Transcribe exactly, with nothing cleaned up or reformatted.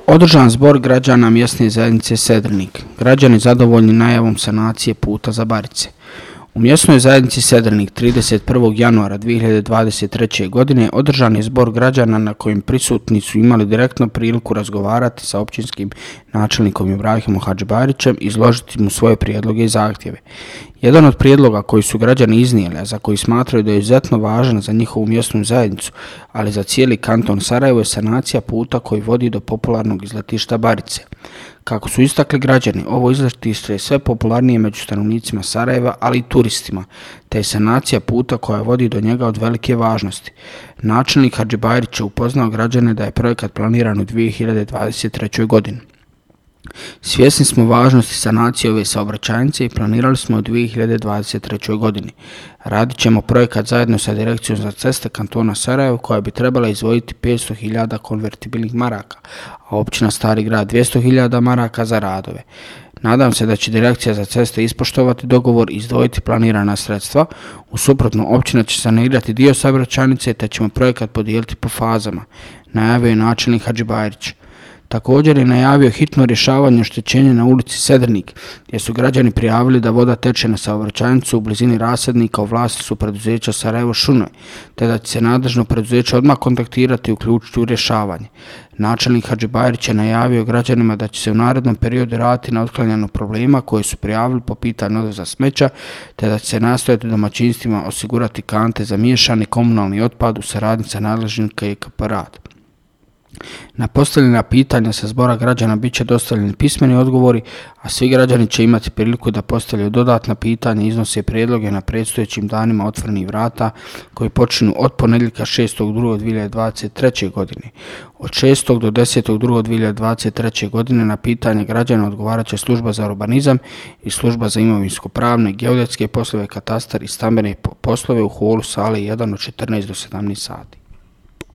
Održan zbor građana mjesne zajednice Sedrnik. Građani zadovoljni najavom sanacije puta za Barice. U mjesnoj zajednici Sedrnik trideset prvog januara dvije hiljade dvadeset treće. godine održan je zbor građana na kojem prisutni su imali direktno priliku razgovarati sa općinskim načelnikom Ibrahimom Hadžibarićem i izložiti mu svoje prijedloge i zahtjeve. Jedan od prijedloga koji su građani iznijeli, a za koji smatraju da je izuzetno važan za njihovu mjesnu zajednicu, ali za cijeli kanton Sarajevo, je sanacija puta koji vodi do popularnog izletišta Barice. Kako su istakli građani, ovo izletište je sve popularnije među stanovnicima Sarajeva, ali i turistima, te je sanacija puta koja vodi do njega od velike važnosti. Načelnik Hadžibarić je upoznao građane da je projekat planiran u dvije hiljade dvadeset trećoj. godini. Svjesni smo važnosti sanacije ove saobraćajnice i planirali smo u dvije hiljade dvadeset trećoj. godini. Radit ćemo projekat zajedno sa Direkcijom za ceste kantona Sarajevo, koja bi trebala izdvojiti petsto hiljada konvertibilnih maraka, a općina Stari Grad dvjesto hiljada maraka za radove. Nadam se da će Direkcija za ceste ispoštovati dogovor i izdvojiti planirana sredstva. U suprotno, općina će sanirati dio saobraćajnice te ćemo projekat podijeliti po fazama, najavio je načelnik Hadžibarić. Također je najavio hitno rješavanje oštećenja na ulici Sedrnik, gdje su građani prijavili da voda teče na saobraćajnicu u blizini rasadnika u vlasništvu preduzeća Sarajevo šume, te da će se nadležno preduzeće odmah kontaktirati i uključiti u rješavanje. Načelnik Hadžibarić je najavio građanima da će se u narednom periodu raditi na otklanjanju problema koje su prijavili po pitanju odvoza smeća, te da će se nastojati domaćinstvima osigurati kante za miješani komunalni otpad u saradnji sa nadležnim K I K P rad. Na postavljena pitanja sa zbora građana bit će dostavljeni pismeni odgovori, a svi građani će imati priliku da postavljaju dodatna pitanja i iznose prijedloge na predstojećim danima otvorenih vrata koji počinju od ponedjeljka šestog drugog dvije hiljade dvadeset treće. godine. Od šestog do desetog drugog dvije hiljade dvadeset treće. godine na pitanje građana odgovarat će služba za urbanizam i služba za imovinsko-pravne, geodetske poslove, katastar i stambene poslove u holu sale jedan od četrnaest do sedamnaest sati.